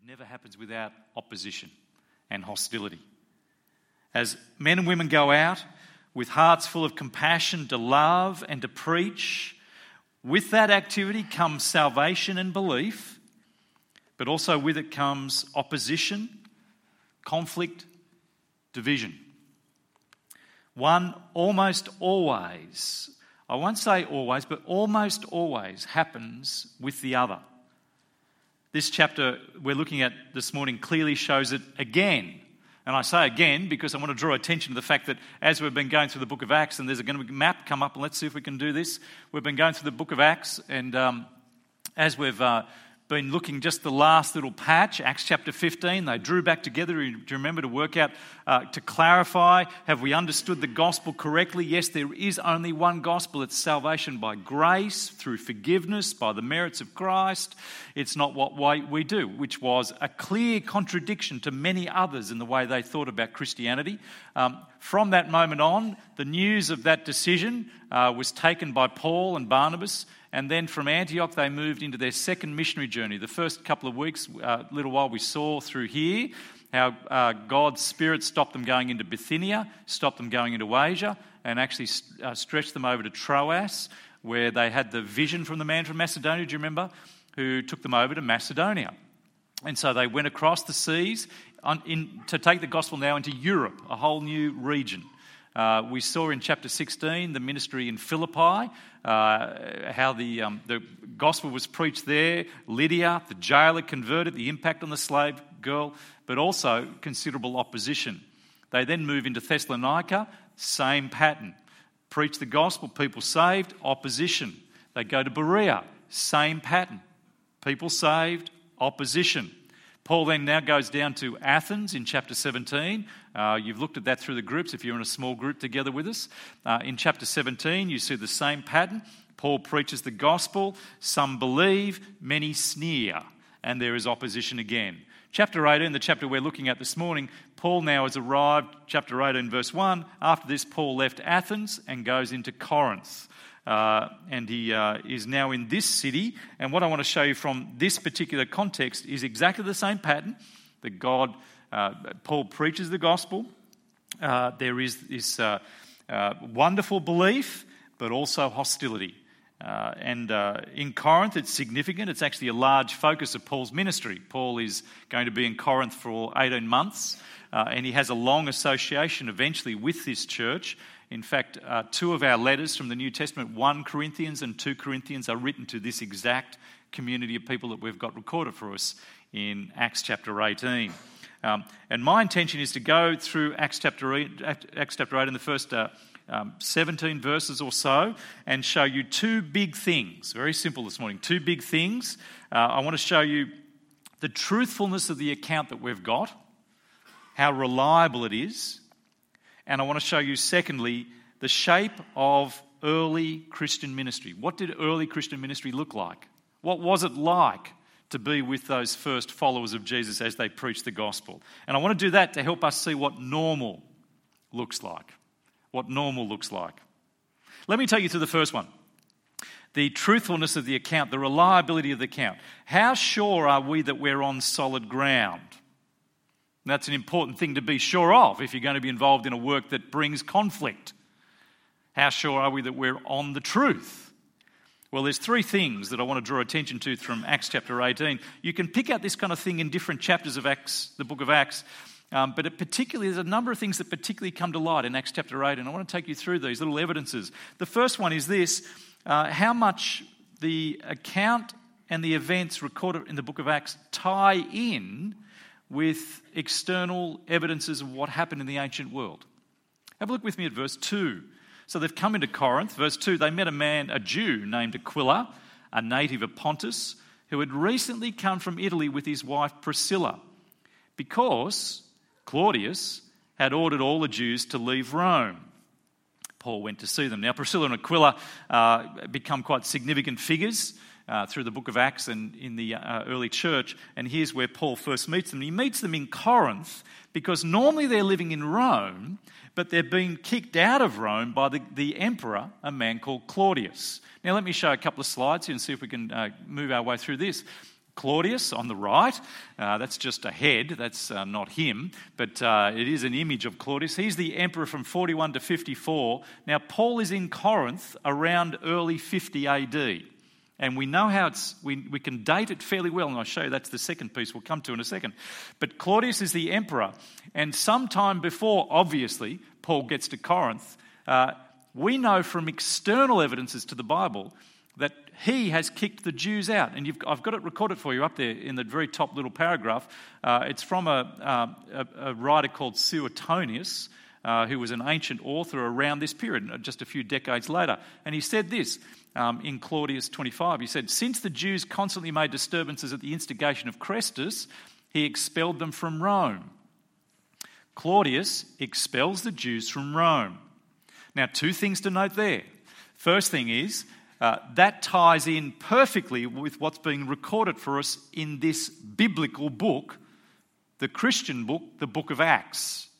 never happens without opposition and hostility. As men and women go out with hearts full of compassion to love and to preach, with that activity comes salvation and belief, but also with it comes opposition, conflict, division. One almost always, I won't say always, but almost always happens with the other. This chapter we're looking at this morning clearly shows it again. And I say again because I want to draw attention to the fact that as we've been going through the book of Acts, and there's going to be a map come up, and let's see if we can do this. We've been going through the book of Acts, and as we've been looking just the last little patch, Acts chapter 15, they drew back together, do you remember, to work out, to clarify, have we understood the gospel correctly? Yes, there is only one gospel. It's salvation by grace, through forgiveness, by the merits of Christ. It's not what we do, which was a clear contradiction to many others in the way they thought about Christianity. From that moment on, the news of that decision was taken by Paul and Barnabas, and then from Antioch they moved into their second missionary journey. The first couple of weeks, little while, we saw through here how God's Spirit stopped them going into Bithynia, stopped them going into Asia, and actually stretched them over to Troas, where they had the vision from the man from Macedonia, do you remember, who took them over to Macedonia. And so they went across the seas to take the gospel now into Europe, a whole new region. We saw in chapter 16 the ministry in Philippi, how the gospel was preached there. Lydia, the jailer, converted, the impact on the slave girl, but also considerable opposition. They then move into Thessalonica, same pattern. Preach the gospel, people saved, opposition. They go to Berea, same pattern. People saved, opposition. Paul then now goes down to Athens in chapter 17. You've looked at that through the groups if you're in a small group together with us. In chapter 17, you see the same pattern. Paul preaches the gospel. Some believe, many sneer, and there is opposition again. Chapter 18, the chapter we're looking at this morning, Paul now has arrived, chapter 18, verse 1. After this, Paul left Athens and goes into Corinth. And he is now in this city. And what I want to show you from this particular context is exactly the same pattern that Paul preaches the gospel. There is this wonderful belief, but also hostility. And in Corinth, it's significant. It's actually a large focus of Paul's ministry. Paul is going to be in Corinth for 18 months, and he has a long association eventually with this church. In fact, two of our letters from the New Testament, 1 Corinthians and 2 Corinthians, are written to this exact community of people that we've got recorded for us in Acts chapter 18. And my intention is to go through Acts chapter 8 in the first 17 verses or so and show you two big things. Very simple this morning. Two big things. I want to show you the truthfulness of the account that we've got, how reliable it is, and I want to show you, secondly, the shape of early Christian ministry. What did early Christian ministry look like? What was it like to be with those first followers of Jesus as they preached the gospel? And I want to do that to help us see what normal looks like. What normal looks like. Let me take you to the first one. The truthfulness of the account, the reliability of the account. How sure are we that we're on solid ground? And that's an important thing to be sure of if you're going to be involved in a work that brings conflict. How sure are we that we're on the truth? Well, there's three things that I want to draw attention to from Acts chapter 18. You can pick out this kind of thing in different chapters of Acts, the book of Acts, but there's a number of things that particularly come to light in Acts chapter 18. I want to take you through these little evidences. The first one is this, how much the account and the events recorded in the book of Acts tie in with external evidences of what happened in the ancient world. Have a look with me at verse 2. So they've come into Corinth. Verse 2, they met a Jew named Aquila, a native of Pontus, who had recently come from Italy with his wife Priscilla, because Claudius had ordered all the Jews to leave Rome. Paul went to see them. Now, Priscilla and Aquila become quite significant figures through the book of Acts and in the early church. And here's where Paul first meets them. He meets them in Corinth because normally they're living in Rome, but they're being kicked out of Rome by the emperor, a man called Claudius. Now let me show a couple of slides here and see if we can move our way through this. Claudius on the right. That's just a head. That's not him, but it is an image of Claudius. He's the emperor from 41 to 54. Now, Paul is in Corinth around early 50 AD. And we know how we can date it fairly well, and I'll show you that's the second piece we'll come to in a second. But Claudius is the emperor, and sometime before, obviously, Paul gets to Corinth, we know from external evidences to the Bible that he has kicked the Jews out. And I've got it recorded for you up there in the very top little paragraph. It's from a writer called Suetonius, who was an ancient author around this period, just a few decades later. And he said this in Claudius 25. He said, "Since the Jews constantly made disturbances at the instigation of Chrestus, he expelled them from Rome." Claudius expels the Jews from Rome. Now, two things to note there. First thing is, that ties in perfectly with what's being recorded for us in this biblical book, the Christian book, the book of Acts.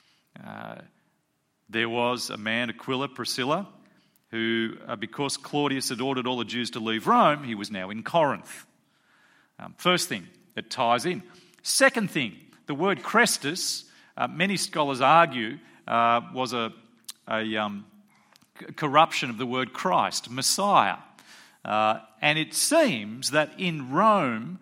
There was a man, Aquila, Priscilla, who, because Claudius had ordered all the Jews to leave Rome, he was now in Corinth. First thing, it ties in. Second thing, the word Chrestus, many scholars argue, was a corruption of the word Christ, Messiah. And it seems that in Rome,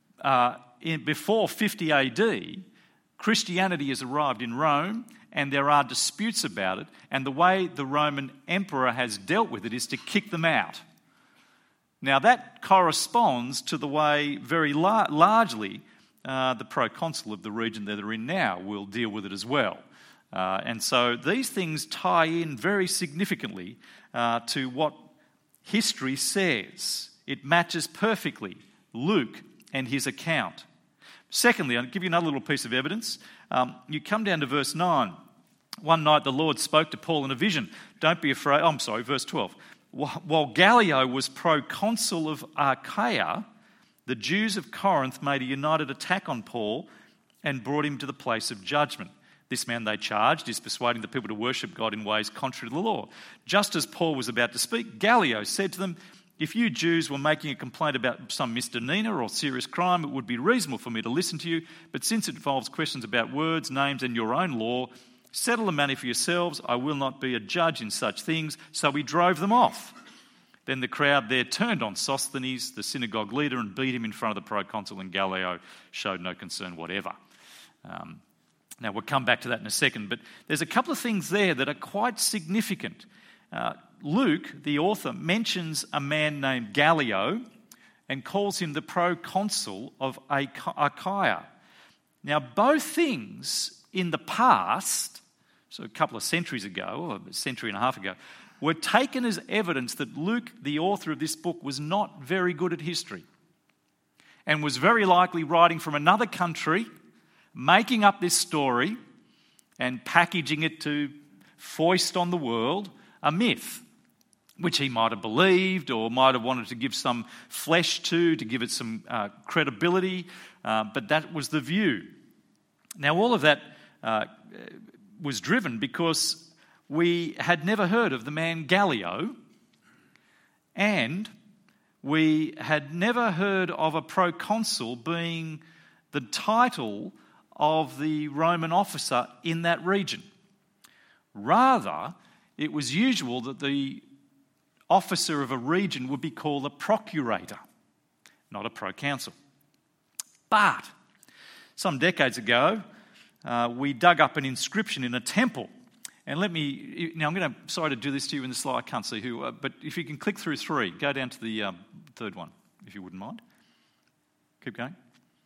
before 50 AD, Christianity has arrived in Rome, and there are disputes about it, and the way the Roman emperor has dealt with it is to kick them out. Now that corresponds to the way very largely the proconsul of the region that they're in now will deal with it as well. And so these things tie in very significantly to what history says. It matches perfectly Luke and his account. Secondly, I'll give you another little piece of evidence. You come down to verse 9. One night the Lord spoke to Paul in a vision. Don't be afraid. Verse 12. While Gallio was proconsul of Achaia, the Jews of Corinth made a united attack on Paul and brought him to the place of judgment. This man, they charged, is persuading the people to worship God in ways contrary to the law. Just as Paul was about to speak, Gallio said to them, "If you Jews were making a complaint about some misdemeanor or serious crime, it would be reasonable for me to listen to you. But since it involves questions about words, names, and your own law, settle the matter for yourselves. I will not be a judge in such things." So he drove them off. Then the crowd there turned on Sosthenes, the synagogue leader, and beat him in front of the proconsul, and Gallio showed no concern whatever. Now, we'll come back to that in a second, but there's a couple of things there that are quite significant. Luke, the author, mentions a man named Gallio and calls him the proconsul of Achaia. Now, both things in the past, so a couple of centuries ago, or a century and a half ago, were taken as evidence that Luke, the author of this book, was not very good at history and was very likely writing from another country, making up this story and packaging it to foist on the world a myth, which he might have believed or might have wanted to give some flesh to give it some credibility, but that was the view. Now, all of that was driven because we had never heard of the man Gallio, and we had never heard of a proconsul being the title of the Roman officer in that region. Rather, it was usual that the officer of a region would be called a procurator, not a proconsul. But some decades ago, we dug up an inscription in a temple. And sorry to do this to you in the slide, I can't see who, but if you can click through 3, go down to the third one, if you wouldn't mind. Keep going.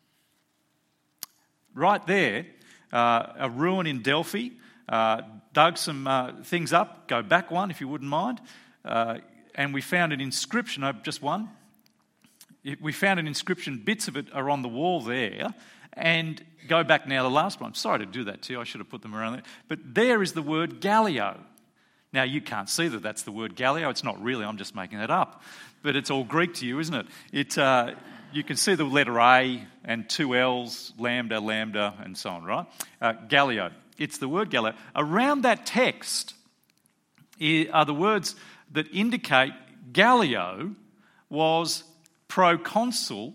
Right there, a ruin in Delphi, dug some things up, go back one if you wouldn't mind, and we found an inscription, just one. We found an inscription, bits of it are on the wall there, and go back now, the last one. Sorry to do that to you, I should have put them around there. But there is the word Gallio. Now, you can't see that that's the word Gallio. It's not really, I'm just making that up. But it's all Greek to you, isn't it? You can see the letter A and 2 L's, lambda, and so on, right? Gallio. It's the word Gallio. Around that text are the words that indicate Gallio was proconsul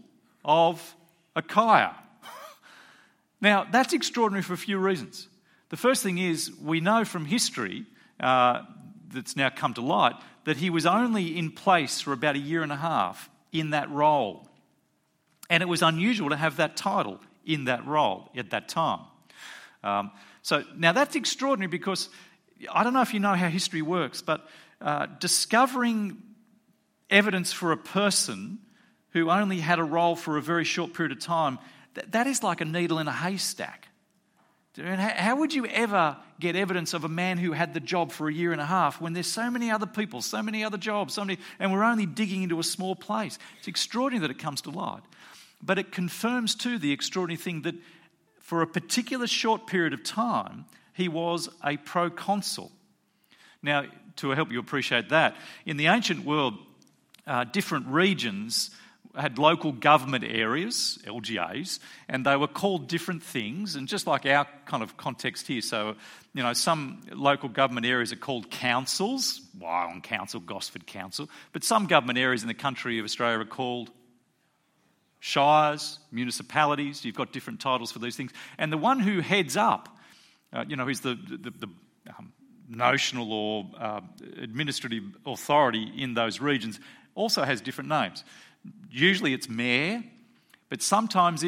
of Achaia. Now, that's extraordinary for a few reasons. The first thing is, we know from history that's now come to light that he was only in place for about a year and a half in that role. And it was unusual to have that title in that role at that time. So now that's extraordinary because I don't know if you know how history works, but discovering evidence for a person who only had a role for a very short period of time, that is like a needle in a haystack. How would you ever get evidence of a man who had the job for a year and a half when there's so many other people, so many other jobs, and we're only digging into a small place? It's extraordinary that it comes to light. But it confirms too the extraordinary thing that for a particular short period of time, he was a proconsul. Now, to help you appreciate that, in the ancient world, different regions had local government areas, LGAs, and they were called different things. And just like our kind of context here, so, some local government areas are called councils, Wyong Council, Gosford Council, but some government areas in the country of Australia are called shires, municipalities. You've got different titles for these things. And the one who heads up, who's the notional or administrative authority in those regions, also has different names. Usually it's mayor, but sometimes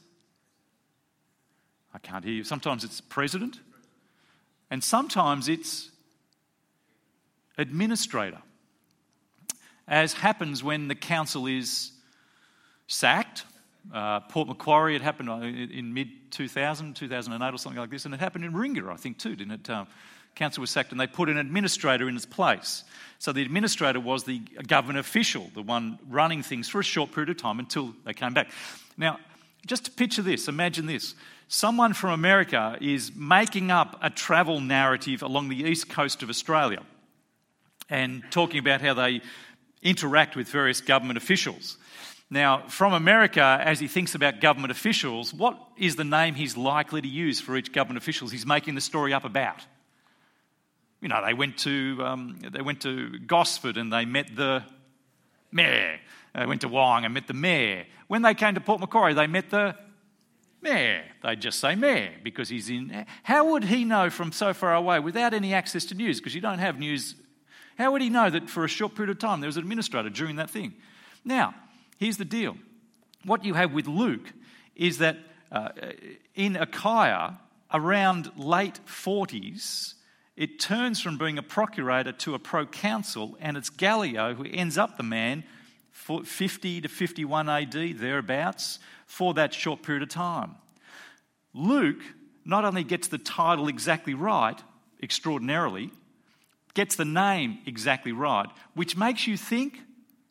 I can't hear you, sometimes it's president, and sometimes it's administrator, as happens when the council is sacked. Port Macquarie, it happened in mid-2000, 2008 or something like this, and it happened in Ringa, I think too, didn't it? Council was sacked and they put an administrator in its place. So the administrator was the government official, the one running things for a short period of time until they came back. Now, just to picture this, imagine this. Someone from America is making up a travel narrative along the east coast of Australia and talking about how they interact with various government officials. Now, from America, as he thinks about government officials, what is the name he's likely to use for each government official he's making the story up about? They went to Gosford and they met the mayor. They went to Wyong and met the mayor. When they came to Port Macquarie, they met the mayor. They'd just say mayor because he's in. How would he know from so far away without any access to news? Because you don't have news. How would he know that for a short period of time there was an administrator during that thing? Now, here's the deal. What you have with Luke is that in Achaia, around late 40s, it turns from being a procurator to a proconsul, and it's Gallio who ends up the man for 50 to 51 AD, thereabouts, for that short period of time. Luke not only gets the title exactly right, extraordinarily, gets the name exactly right, which makes you think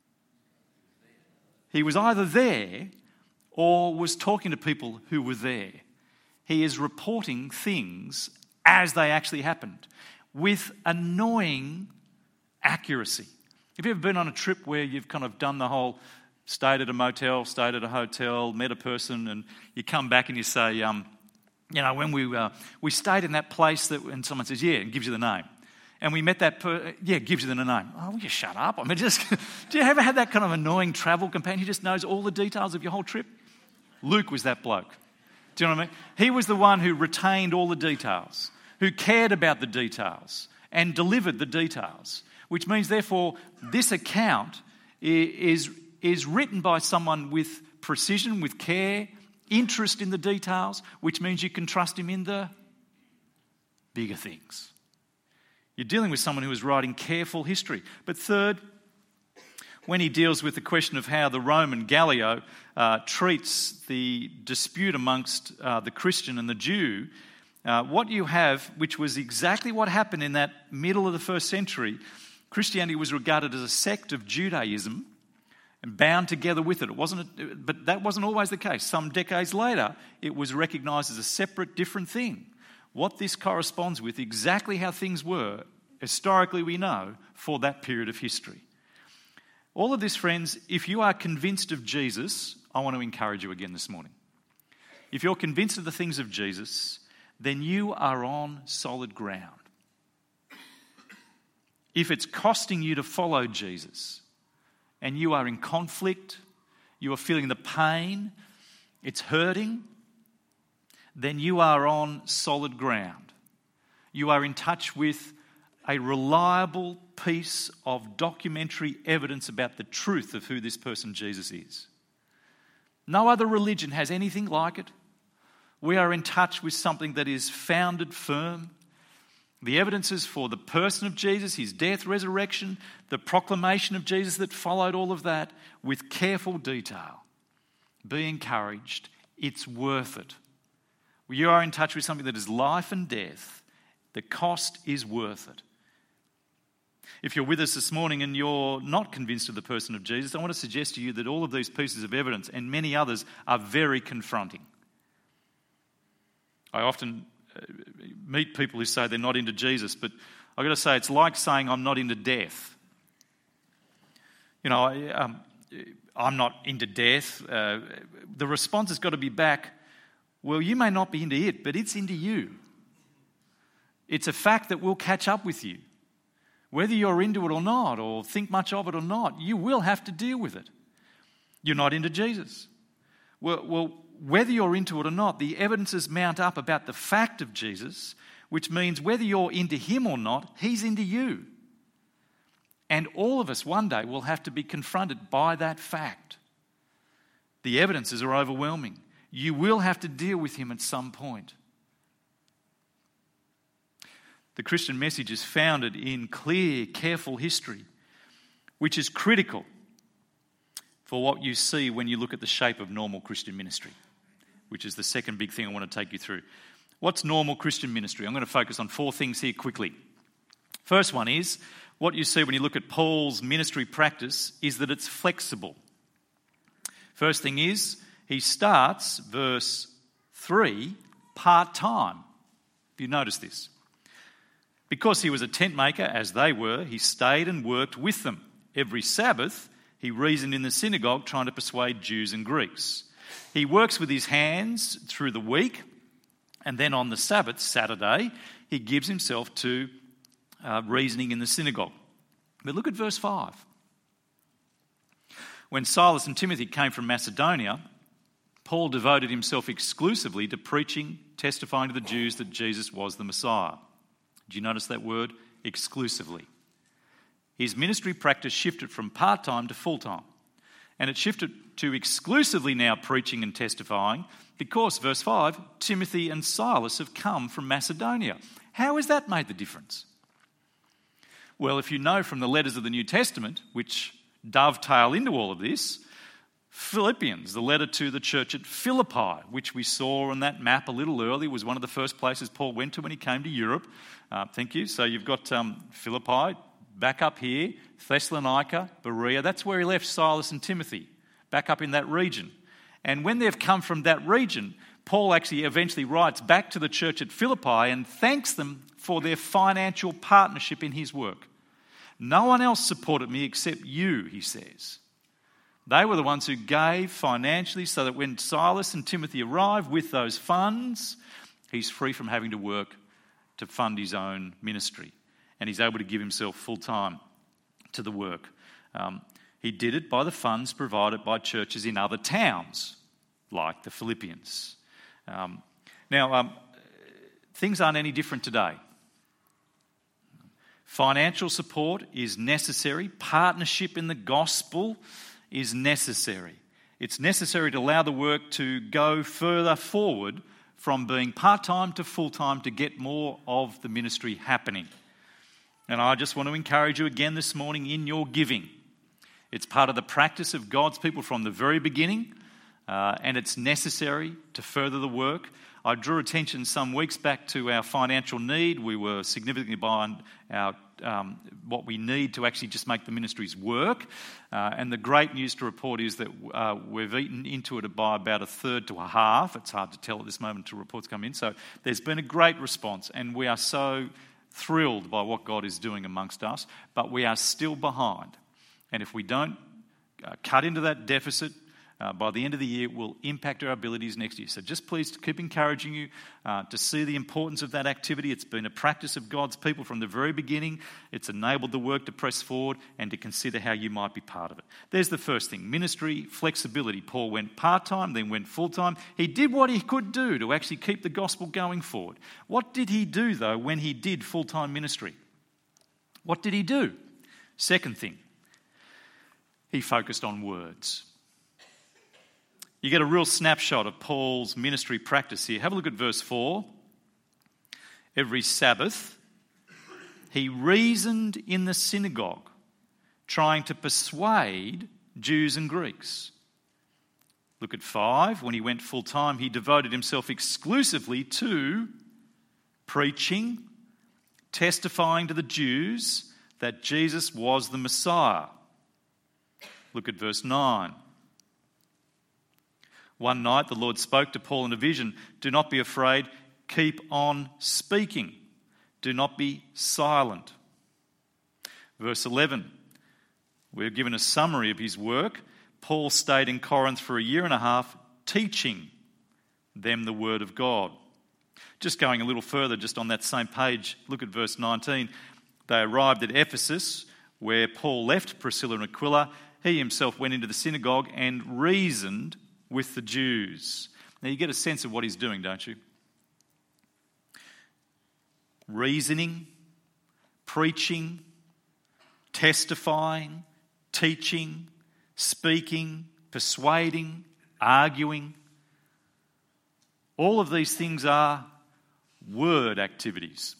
he was either there or was talking to people who were there. He is reporting things as they actually happened, with annoying accuracy. Have you ever been on a trip where you've kind of done the whole stayed at a motel, stayed at a hotel, met a person, and you come back and you say, when we stayed in that place that, and someone says, yeah, and gives you the name. And we met that gives you the name. Oh, will you shut up? Do you ever have that kind of annoying travel companion who just knows all the details of your whole trip? Luke was that bloke. Do you know what I mean? He was the one who retained all the details, who cared about the details and delivered the details, which means, therefore, this account is written by someone with precision, with care, interest in the details, which means you can trust him in the bigger things. You're dealing with someone who is writing careful history. But third, when he deals with the question of how the Roman Gallio treats the dispute amongst the Christian and the Jew, what you have, which was exactly what happened in that middle of the first century, Christianity was regarded as a sect of Judaism and bound together with it. But that wasn't always the case. Some decades later, it was recognised as a separate, different thing. What this corresponds with, exactly how things were, historically we know, for that period of history. All of this, friends, if you are convinced of Jesus, I want to encourage you again this morning. If you're convinced of the things of Jesus, then you are on solid ground. If it's costing you to follow Jesus and you are in conflict, you are feeling the pain, it's hurting, then you are on solid ground. You are in touch with a reliable piece of documentary evidence about the truth of who this person Jesus is. No other religion has anything like it. We are in touch with something that is founded firm. The evidences for the person of Jesus, his death, resurrection, the proclamation of Jesus that followed all of that with careful detail. Be encouraged. It's worth it. You are in touch with something that is life and death. The cost is worth it. If you're with us this morning and you're not convinced of the person of Jesus, I want to suggest to you that all of these pieces of evidence and many others are very confronting. I often meet people who say they're not into Jesus, but I've got to say it's like saying I'm not into death. You know, I'm not into death. The response has got to be back, well, you may not be into it, but it's into you. It's a fact that will catch up with you. Whether you're into it or not, or think much of it or not, you will have to deal with it. You're not into Jesus. Well, whether you're into it or not, the evidences mount up about the fact of Jesus, which means whether you're into him or not, he's into you. And all of us one day will have to be confronted by that fact. The evidences are overwhelming. You will have to deal with him at some point. The Christian message is founded in clear, careful history, which is critical for what you see when you look at the shape of normal Christian ministry, which is the second big thing I want to take you through. What's normal Christian ministry? I'm going to focus on 4 things here quickly. First one is, what you see when you look at Paul's ministry practice is that it's flexible. First thing is, he starts, verse 3, part-time. Have you noticed this? Because he was a tent maker, as they were, he stayed and worked with them. Every Sabbath, he reasoned in the synagogue trying to persuade Jews and Greeks. He works with his hands through the week, and then on the Sabbath, Saturday, he gives himself to reasoning in the synagogue. But look at verse 5. When Silas and Timothy came from Macedonia, Paul devoted himself exclusively to preaching, testifying to the Jews that Jesus was the Messiah. Did you notice that word? Exclusively. His ministry practice shifted from part-time to full-time. And it shifted to exclusively now preaching and testifying because, verse 5, Timothy and Silas have come from Macedonia. How has that made the difference? Well, if you know from the letters of the New Testament, which dovetail into all of this, Philippians, the letter to the church at Philippi, which we saw on that map a little earlier, was one of the first places Paul went to when he came to Europe. Thank you. So you've got Philippi, back up here, Thessalonica, Berea. That's where he left Silas and Timothy, back up in that region. And when they've come from that region, Paul actually eventually writes back to the church at Philippi and thanks them for their financial partnership in his work. No one else supported me except you, he says. They were the ones who gave financially so that when Silas and Timothy arrive with those funds, he's free from having to work to fund his own ministry. And he's able to give himself full time to the work. He did it by the funds provided by churches in other towns, like the Philippians. Now, things aren't any different today. Financial support is necessary. Partnership in the gospel is necessary. It's necessary to allow the work to go further forward from being part-time to full-time to get more of the ministry happening. And I just want to encourage you again this morning in your giving. It's part of the practice of God's people from the very beginning, and it's necessary to further the work. I drew attention some weeks back to our financial need. We were significantly behind our what we need to actually just make the ministries work. And the great news to report is that we've eaten into it by about a third to a half. It's hard to tell at this moment until reports come in. So there's been a great response, and we are so thrilled by what God is doing amongst us, but we are still behind. And if we don't cut into that deficit, by the end of the year will impact our abilities next year. So just please keep encouraging you to see the importance of that activity. It's been a practice of God's people from the very beginning. It's enabled the work to press forward and to consider how you might be part of it. There's the first thing, ministry flexibility. Paul went part-time, then went full-time. He did what he could do to actually keep the gospel going forward. What did he do, though, when he did full-time ministry? What did he do? Second thing, he focused on words. You get a real snapshot of Paul's ministry practice here. Have a look at verse 4. Every Sabbath, he reasoned in the synagogue, trying to persuade Jews and Greeks. Look at 5. When he went full time, he devoted himself exclusively to preaching, testifying to the Jews that Jesus was the Messiah. Look at verse 9. One night the Lord spoke to Paul in a vision, "Do not be afraid, keep on speaking. Do not be silent." Verse 11, we're given a summary of his work. Paul stayed in Corinth for a year and a half, teaching them the word of God. Just going a little further, just on that same page, look at verse 19. They arrived at Ephesus, where Paul left Priscilla and Aquila. He himself went into the synagogue and reasoned with the Jews. Now you get a sense of what he's doing, don't you? Reasoning, preaching, testifying, teaching, speaking, persuading, arguing. All of these things are word activities.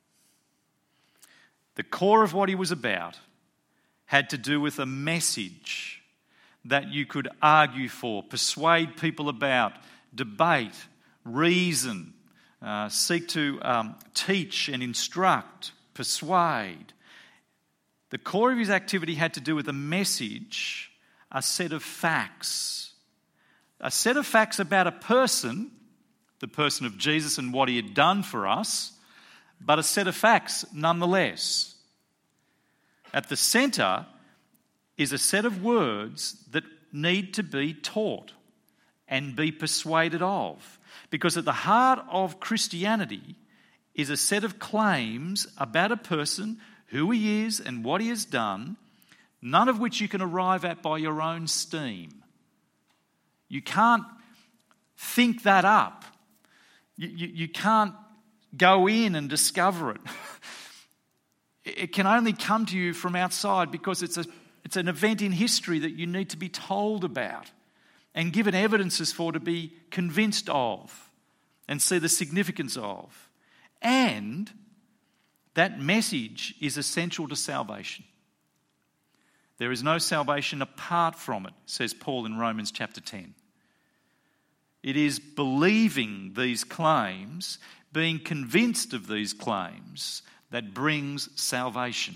The core of what he was about had to do with a message that you could argue for, persuade people about, debate, reason, seek to teach and instruct, persuade. The core of his activity had to do with a message, a set of facts. A set of facts about a person, the person of Jesus and what he had done for us, but a set of facts nonetheless. At the centre is a set of words that need to be taught and be persuaded of. Because at the heart of Christianity is a set of claims about a person, who he is and what he has done, none of which you can arrive at by your own steam. You can't think that up. You can't go in and discover it. It can only come to you from outside because it's an event in history that you need to be told about and given evidences for, to be convinced of and see the significance of. And that message is essential to salvation. There is no salvation apart from it, says Paul in Romans chapter 10. It is believing these claims, being convinced of these claims, that brings salvation.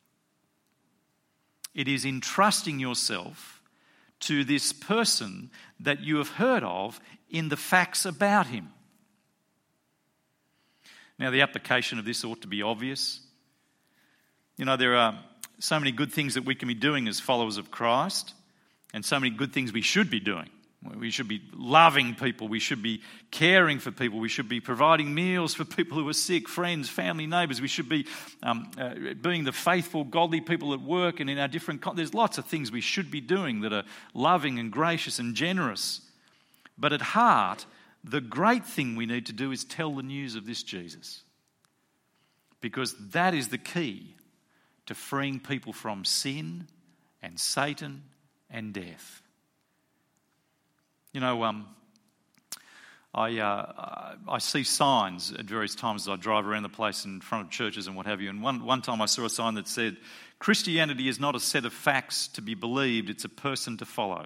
It is entrusting yourself to this person that you have heard of in the facts about him. Now, the application of this ought to be obvious. You know, there are so many good things that we can be doing as followers of Christ, and so many good things we should be doing. We should be loving people. We should be caring for people. We should be providing meals for people who are sick, friends, family, neighbours. We should be being the faithful, godly people at work and in our different... There's lots of things we should be doing that are loving and gracious and generous. But at heart, the great thing we need to do is tell the news of this Jesus. Because that is the key to freeing people from sin and Satan and death. You know, I see signs at various times as I drive around the place in front of churches and what have you. And one time I saw a sign that said, "Christianity is not a set of facts to be believed, it's a person to follow."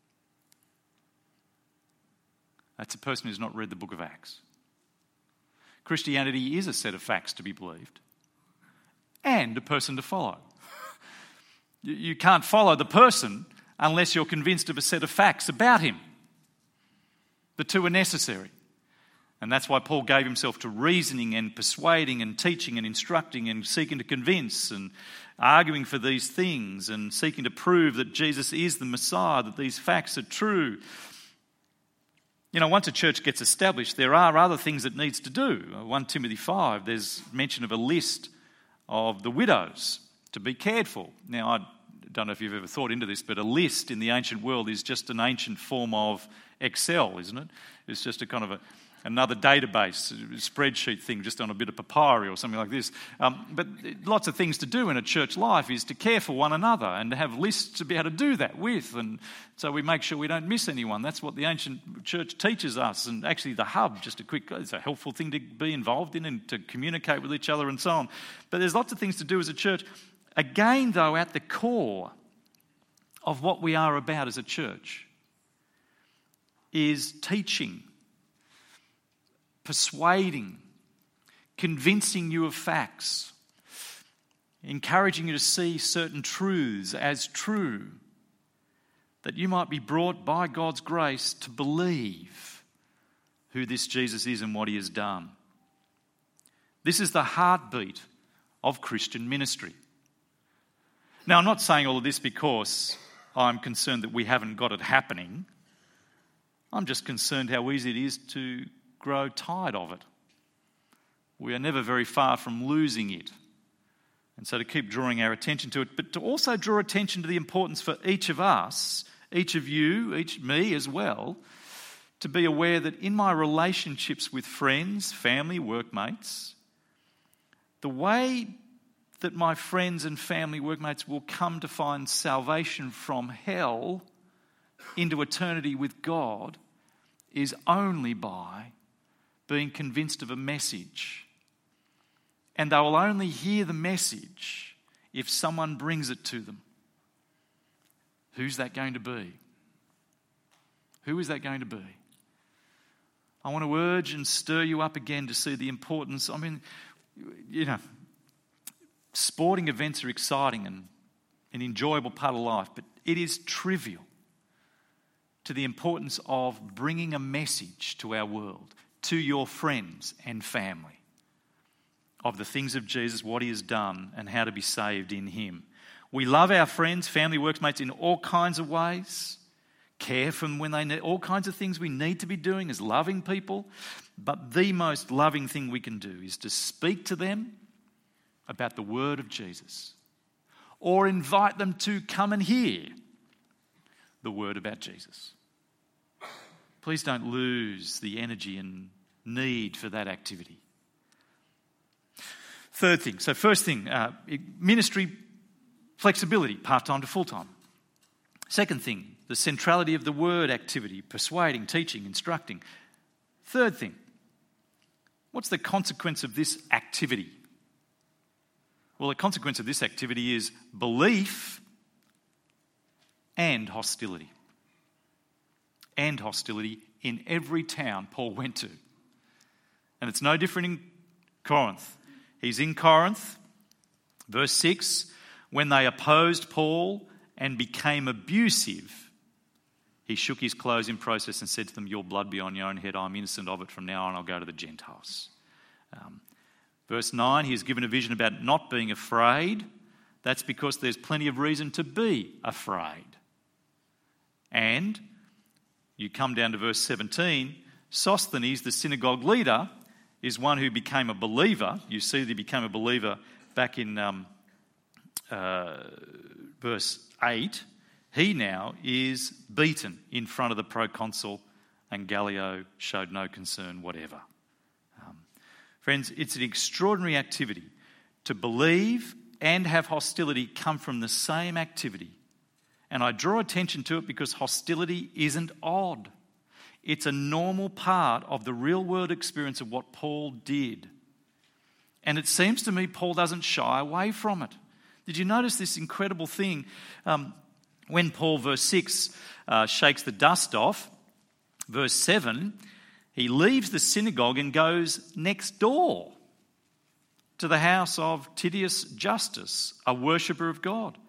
That's a person who's not read the book of Acts. Christianity is a set of facts to be believed and a person to follow. You can't follow the person unless you're convinced of a set of facts about him. The two are necessary. And that's why Paul gave himself to reasoning and persuading and teaching and instructing and seeking to convince and arguing for these things and seeking to prove that Jesus is the Messiah, that these facts are true. You know, once a church gets established, there are other things it needs to do. 1 Timothy 5, there's mention of a list of the widows to be cared for. Now, I don't know if you've ever thought into this, but a list in the ancient world is just an ancient form of Excel, isn't it? It's just a kind of another database, spreadsheet thing, just on a bit of papyri or something like this. But lots of things to do in a church life is to care for one another and to have lists to be able to do that with. And so we make sure we don't miss anyone. That's what the ancient church teaches us. And actually the hub, it's a helpful thing to be involved in and to communicate with each other and so on. But there's lots of things to do as a church. Again, though, at the core of what we are about as a church is teaching, persuading, convincing you of facts, encouraging you to see certain truths as true, that you might be brought by God's grace to believe who this Jesus is and what he has done. This is the heartbeat of Christian ministry. Now, I'm not saying all of this because I'm concerned that we haven't got it happening. I'm just concerned how easy it is to grow tired of it. We are never very far from losing it. And so to keep drawing our attention to it, but to also draw attention to the importance for each of us, each of you, me as well, to be aware that in my relationships with friends, family, workmates, the way that my friends and family workmates will come to find salvation from hell into eternity with God is only by being convinced of a message. And they will only hear the message if someone brings it to them. Who's that going to be? Who is that going to be? I want to urge and stir you up again to see the importance. I mean, you know, sporting events are exciting and an enjoyable part of life, but it is trivial to the importance of bringing a message to our world, to your friends and family, of the things of Jesus, what he has done, and how to be saved in him. We love our friends, family, workmates in all kinds of ways, care for them when they need, all kinds of things we need to be doing as loving people. But the most loving thing we can do is to speak to them about the word of Jesus, or invite them to come and hear the word about Jesus. Please don't lose the energy and need for that activity. Third thing, so first thing, ministry flexibility, part-time to full-time. Second thing, the centrality of the word activity, persuading, teaching, instructing. Third thing, what's the consequence of this activity? Well, the consequence of this activity is belief and hostility. And hostility in every town Paul went to. And it's no different in Corinth. He's in Corinth, verse 6, when they opposed Paul and became abusive, he shook his clothes in protest and said to them, "Your blood be on your own head, I'm innocent of it. From now on I'll go to the Gentiles." Verse 9, he is given a vision about not being afraid. That's because there's plenty of reason to be afraid. And you come down to verse 17, Sosthenes, the synagogue leader, is one who became a believer. You see that he became a believer back in verse 8. He now is beaten in front of the proconsul, and Gallio showed no concern whatever. Friends, it's an extraordinary activity. To believe and have hostility come from the same activity. And I draw attention to it because hostility isn't odd. It's a normal part of the real world experience of what Paul did. And it seems to me Paul doesn't shy away from it. Did you notice this incredible thing? When Paul, verse 6, shakes the dust off, verse 7, he leaves the synagogue and goes next door to the house of Titius Justus, a worshipper of God.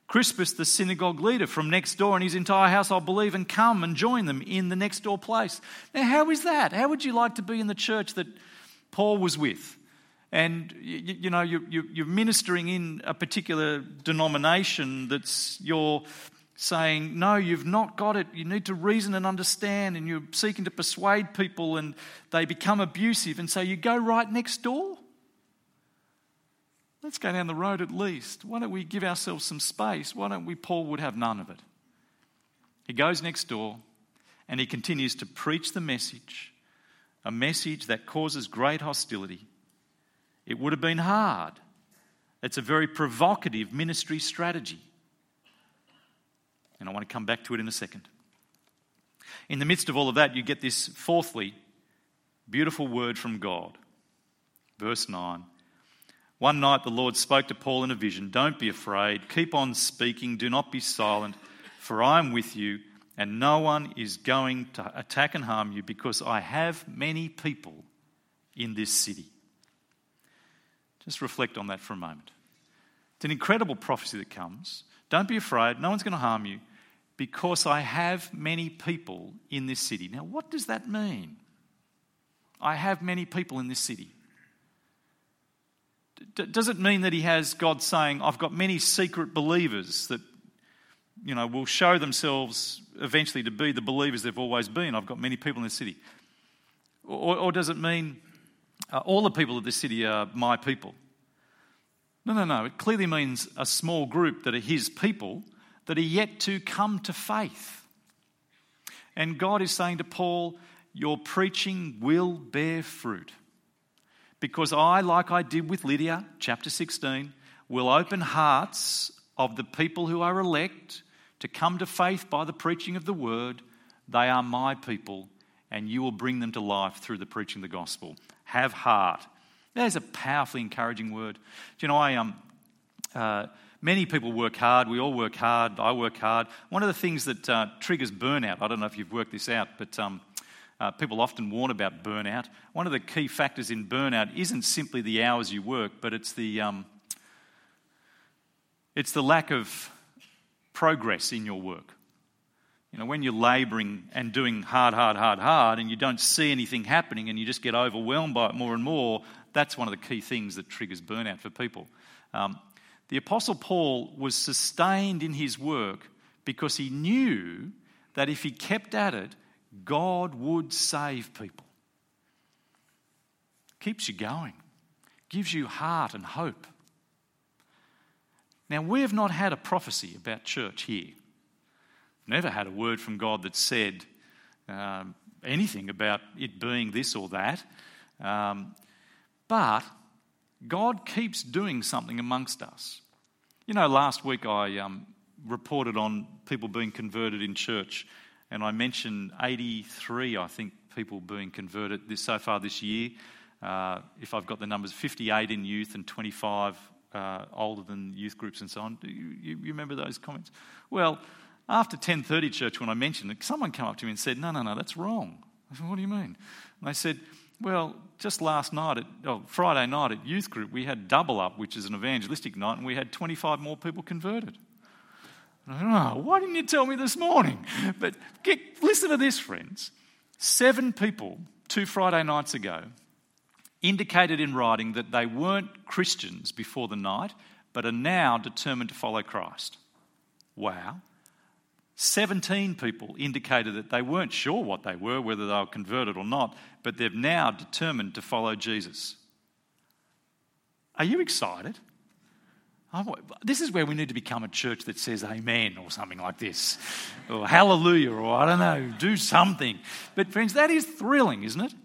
Crispus, the synagogue leader from next door, and his entire household believe and come and join them in the next door place. Now, how is that? How would you like to be in the church that Paul was with? And you're ministering in a particular denomination that's you're saying, no, you've not got it. You need to reason and understand, and you're seeking to persuade people, and they become abusive, and so you go right next door. Let's go down the road at least. Why don't we give ourselves some space? Why don't we? Paul would have none of it. He goes next door and he continues to preach the message, a message that causes great hostility. It would have been hard. It's a very provocative ministry strategy. And I want to come back to it in a second. In the midst of all of that, you get this fourthly beautiful word from God. Verse 9. One night the Lord spoke to Paul in a vision. Don't be afraid. Keep on speaking. Do not be silent. For I am with you, and no one is going to attack and harm you, because I have many people in this city. Just reflect on that for a moment. It's an incredible prophecy that comes. Don't be afraid. No one's going to harm you, because I have many people in this city. Now, what does that mean? I have many people in this city. Does it mean that he has God saying, I've got many secret believers that, will show themselves eventually to be the believers they've always been? I've got many people in the city. Or does it mean all the people of this city are my people? No. It clearly means a small group that are his people that are yet to come to faith. And God is saying to Paul, your preaching will bear fruit. Because I, like I did with Lydia, chapter 16, will open hearts of the people who are elect to come to faith by the preaching of the word. They are my people, and you will bring them to life through the preaching of the gospel. Have heart. There's a powerfully encouraging word. Do you know, many people work hard. We all work hard. I work hard. One of the things that triggers burnout, I don't know if you've worked this out, but people often warn about burnout. One of the key factors in burnout isn't simply the hours you work, but it's the lack of progress in your work. When you're labouring and doing hard, and you don't see anything happening and you just get overwhelmed by it more and more, that's one of the key things that triggers burnout for people. The Apostle Paul was sustained in his work because he knew that if he kept at it, God would save people. Keeps you going. Gives you heart and hope. Now, we have not had a prophecy about church here. Never had a word from God that said anything about it being this or that. But God keeps doing something amongst us. Last week I reported on people being converted in church. And I mentioned 83, I think, people being converted so far this year. If I've got the numbers, 58 in youth and 25 older than youth groups and so on. You remember those comments? Well, after 10:30 church, when I mentioned it, someone came up to me and said, no, that's wrong. I said, what do you mean? And they said, well, just Friday night at youth group, we had Double Up, which is an evangelistic night, and we had 25 more people converted. Why didn't you tell me this morning? But listen to this, friends. 7 people 2 Friday nights ago indicated in writing that they weren't Christians before the night, but are now determined to follow Christ. Wow. 17 people indicated that they weren't sure what they were, whether they were converted or not, but they've now determined to follow Jesus. Are you excited? This is where we need to become a church that says amen or something like this, or hallelujah, or I don't know, do something. But friends, that is thrilling, isn't it?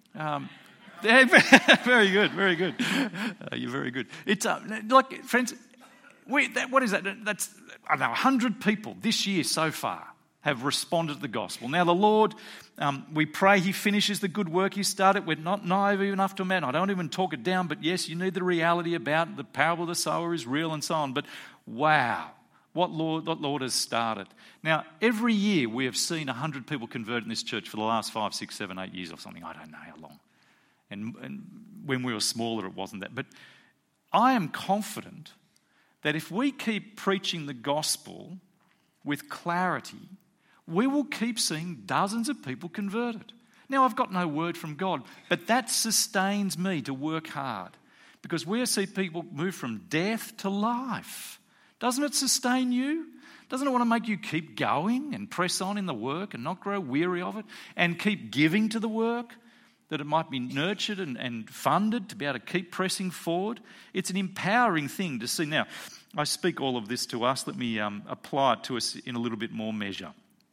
Very good. You're very good. It's friends, what is that? That's 100 people this year so far have responded to the gospel. Now the Lord, we pray he finishes the good work he started. We're not naive enough to imagine. I don't even talk it down, but yes, you need the reality about the parable of the sower is real and so on. But wow, what Lord has started. Now, every year we have seen 100 people convert in this church for the last 5, 6, 7, 8 years or something. I don't know how long. And when we were smaller, it wasn't that. But I am confident that if we keep preaching the gospel with clarity, we will keep seeing dozens of people converted. Now, I've got no word from God, but that sustains me to work hard, because we see people move from death to life. Doesn't it sustain you? Doesn't it want to make you keep going and press on in the work and not grow weary of it, and keep giving to the work, that it might be nurtured and funded to be able to keep pressing forward? It's an empowering thing to see. Now, I speak all of this to us. Let me apply it to us in a little bit more measure.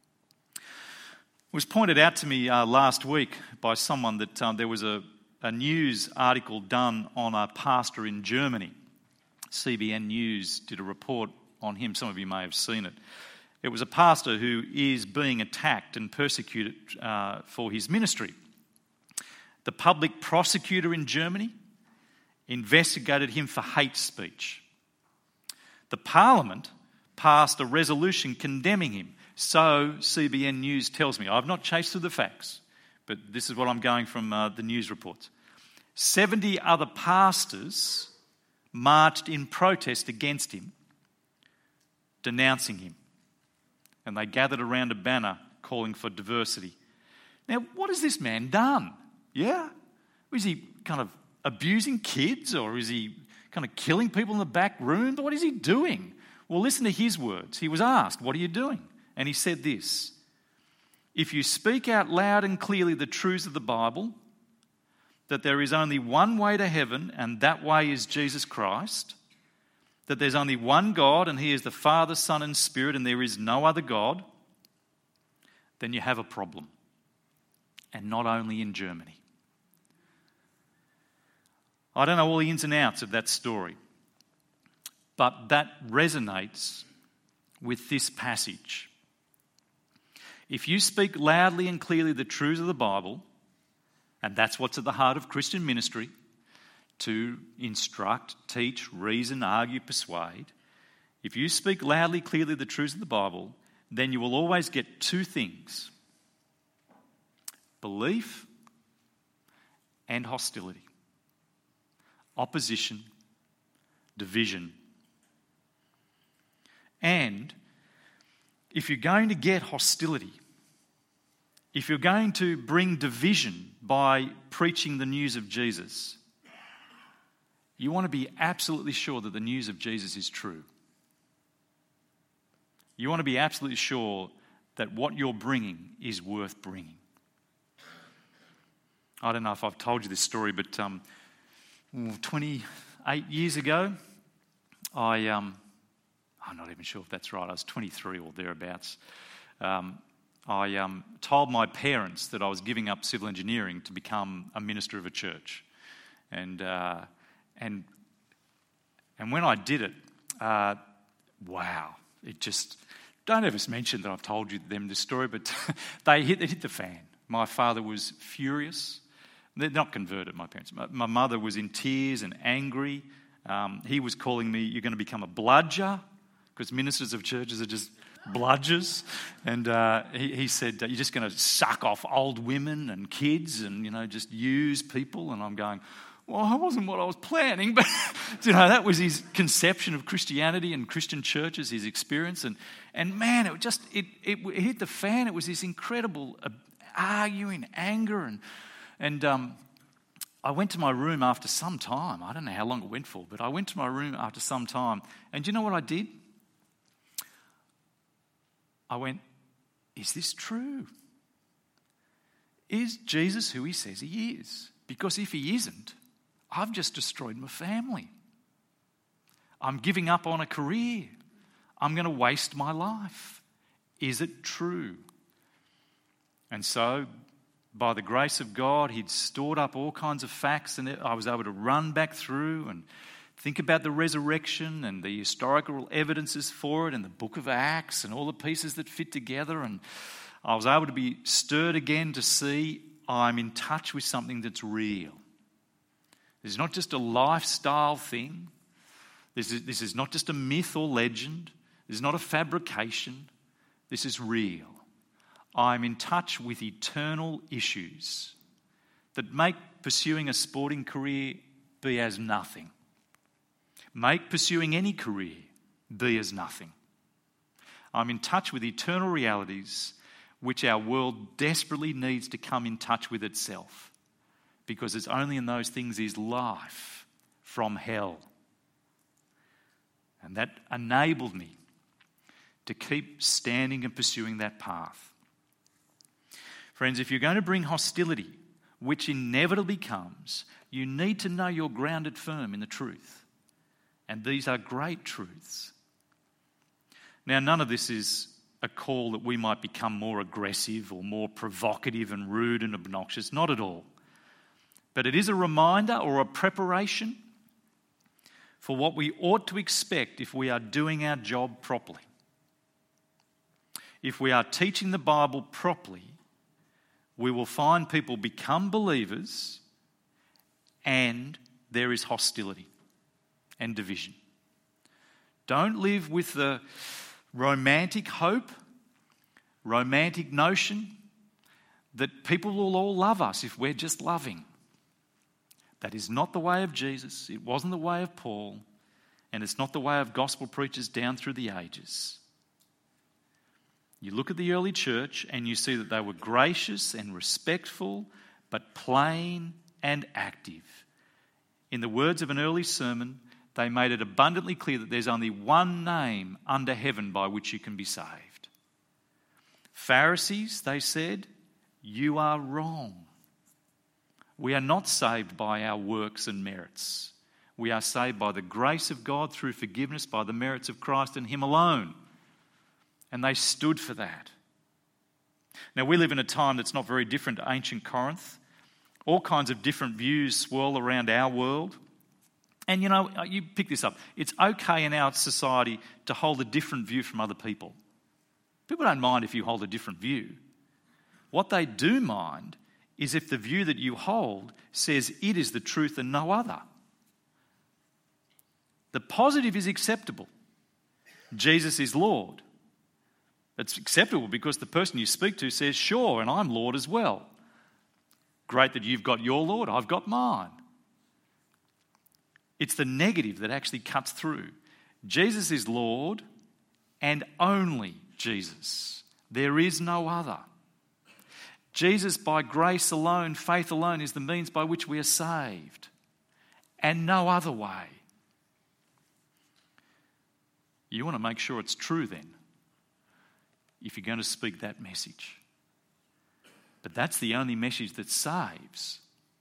It was pointed out to me last week by someone that there was a news article done on a pastor in Germany. CBN News did a report on him. Some of you may have seen it. It was a pastor who is being attacked and persecuted for his ministry. The public prosecutor in Germany investigated him for hate speech. The Parliament passed a resolution condemning him. So CBN News tells me. I've not chased through the facts, but this is what I'm going from the news reports. 70 other pastors marched in protest against him, denouncing him. And they gathered around a banner calling for diversity. Now, what has this man done? Yeah? Is he kind of abusing kids, or is he kind of killing people in the back room? What is he doing? Well, listen to his words. He was asked, "What are you doing?" And he said this: "If you speak out loud and clearly the truths of the Bible, that there is only one way to heaven and that way is Jesus Christ, that there's only one God and He is the Father, Son and Spirit and there is no other God, then you have a problem. And not only in Germany." I don't know all the ins and outs of that story, but that resonates with this passage. If you speak loudly and clearly the truths of the Bible, and that's what's at the heart of Christian ministry, to instruct, teach, reason, argue, persuade. If you speak loudly, clearly the truths of the Bible, then you will always get two things: belief and hostility. Opposition, division. And if you're going to get hostility, if you're going to bring division by preaching the news of Jesus, you want to be absolutely sure that the news of Jesus is true. You want to be absolutely sure that what you're bringing is worth bringing. I don't know if I've told you this story, but 28 years ago, I'm not even sure if that's right. I was 23 or thereabouts. I told my parents that I was giving up civil engineering to become a minister of a church, and when I did it, wow! It just, don't ever mention that I've told you them this story, but it hit the fan. My father was furious. They're not converted, my parents. My mother was in tears and angry. He was calling me, "You're going to become a bludger," because ministers of churches are just bludgers. And he said, "You're just going to suck off old women and kids and, just use people." And I'm going, well, that wasn't what I was planning. But, that was his conception of Christianity and Christian churches, his experience. And man, it hit the fan. It was this incredible arguing, anger. And I went to my room after some time. I don't know how long it went for, but I went to my room after some time. And do you know what I did? I went, is this true? Is Jesus who He says He is? Because if He isn't, I've just destroyed my family. I'm giving up on a career. I'm going to waste my life. Is it true? And so, by the grace of God, He'd stored up all kinds of facts, and I was able to run back through and think about the resurrection and the historical evidences for it and the book of Acts and all the pieces that fit together. And I was able to be stirred again to see I'm in touch with something that's real. This is not just a lifestyle thing. This is not just a myth or legend. This is not a fabrication. This is real. I'm in touch with eternal issues that make pursuing a sporting career be as nothing. make pursuing any career be as nothing. I'm in touch with eternal realities which our world desperately needs to come in touch with itself, because it's only in those things is life from hell. And that enabled me to keep standing and pursuing that path. Friends, if you're going to bring hostility, which inevitably comes, you need to know you're grounded firm in the truth. And these are great truths. Now, none of this is a call that we might become more aggressive or more provocative and rude and obnoxious. Not at all. But it is a reminder or a preparation for what we ought to expect if we are doing our job properly. If we are teaching the Bible properly, we will find people become believers and there is hostility and division. Don't live with the romantic hope, romantic notion that people will all love us if we're just loving. That is not the way of Jesus. It wasn't the way of Paul. And it's not the way of gospel preachers down through the ages. You look at the early church and you see that they were gracious and respectful, but plain and active. In the words of an early sermon, they made it abundantly clear that there's only one name under heaven by which you can be saved. Pharisees, they said, you are wrong. We are not saved by our works and merits. We are saved by the grace of God through forgiveness, by the merits of Christ and Him alone. And they stood for that. Now, we live in a time that's not very different to ancient Corinth. All kinds of different views swirl around our world. And you know, you pick this up. It's okay in our society to hold a different view from other people. People don't mind if you hold a different view. What they do mind is if the view that you hold says it is the truth and no other. The positive is acceptable. Jesus is Lord. It's acceptable because the person you speak to says, sure, and I'm Lord as well. Great that you've got your Lord, I've got mine. It's the negative that actually cuts through. Jesus is Lord and only Jesus. There is no other. Jesus, by grace alone, faith alone, is the means by which we are saved, and no other way. You want to make sure it's true then, if you're going to speak that message. But that's the only message that saves.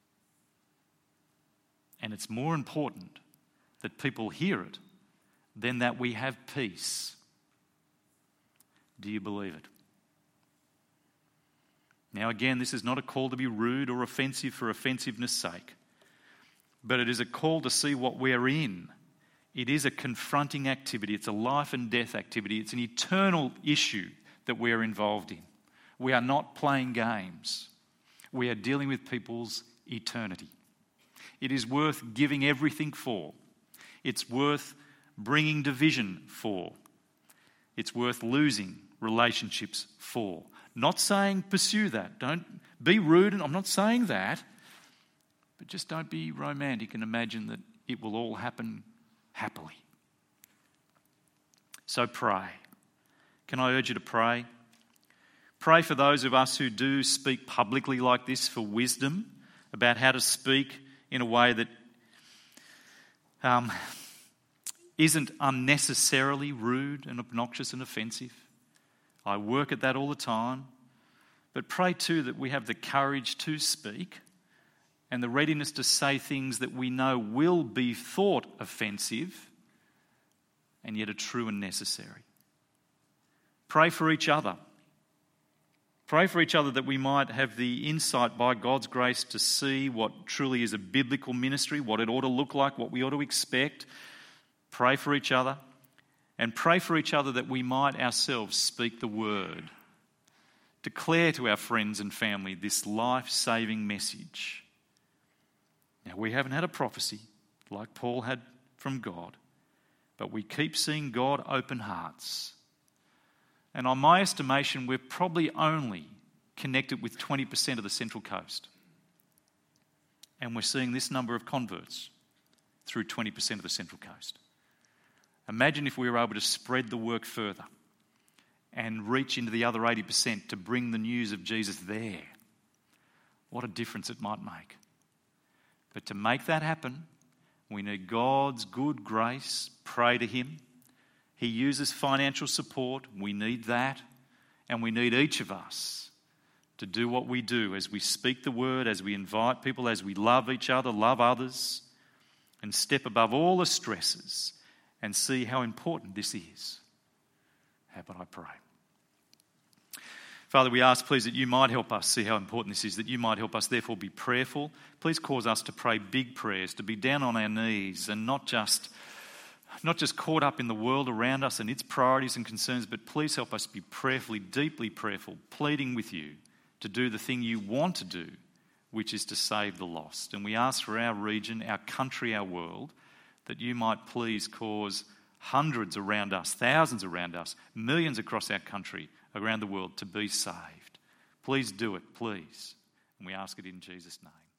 And it's more important that people hear it than that we have peace. Do you believe it? Now again, this is not a call to be rude or offensive for offensiveness' sake, but it is a call to see what we're in. It is a confronting activity. It's a life and death activity. It's an eternal issue that we're involved in. We are not playing games. We are dealing with people's eternity. It is worth giving everything for. It's worth bringing division for. It's worth losing relationships for. Not saying pursue that. Don't be rude, and I'm not saying that. But just don't be romantic and imagine that it will all happen happily. So pray. Can I urge you to pray? Pray for those of us who do speak publicly like this for wisdom about how to speak in a way that isn't unnecessarily rude and obnoxious and offensive. I work at that all the time. But pray too that we have the courage to speak and the readiness to say things that we know will be thought offensive and yet are true and necessary. Pray for each other. Pray for each other that we might have the insight by God's grace to see what truly is a biblical ministry, what it ought to look like, what we ought to expect. Pray for each other. And pray for each other that we might ourselves speak the word. Declare to our friends and family this life-saving message. Now, we haven't had a prophecy like Paul had from God, but we keep seeing God open hearts. And on my estimation, we're probably only connected with 20% of the Central Coast. And we're seeing this number of converts through 20% of the Central Coast. Imagine if we were able to spread the work further and reach into the other 80% to bring the news of Jesus there. What a difference it might make. But to make that happen, we need God's good grace. Pray to him. He uses financial support. We need that. And we need each of us to do what we do as we speak the word, as we invite people, as we love each other, love others, and step above all the stresses and see how important this is. How about I pray? Father, we ask, please, that you might help us see how important this is, that you might help us, therefore, be prayerful. Please cause us to pray big prayers, to be down on our knees and not just caught up in the world around us and its priorities and concerns, but please help us be prayerfully, deeply prayerful, pleading with you to do the thing you want to do, which is to save the lost. And we ask for our region, our country, our world, that you might please cause hundreds around us, thousands around us, millions across our country, around the world to be saved. Please do it, please. And we ask it in Jesus' name.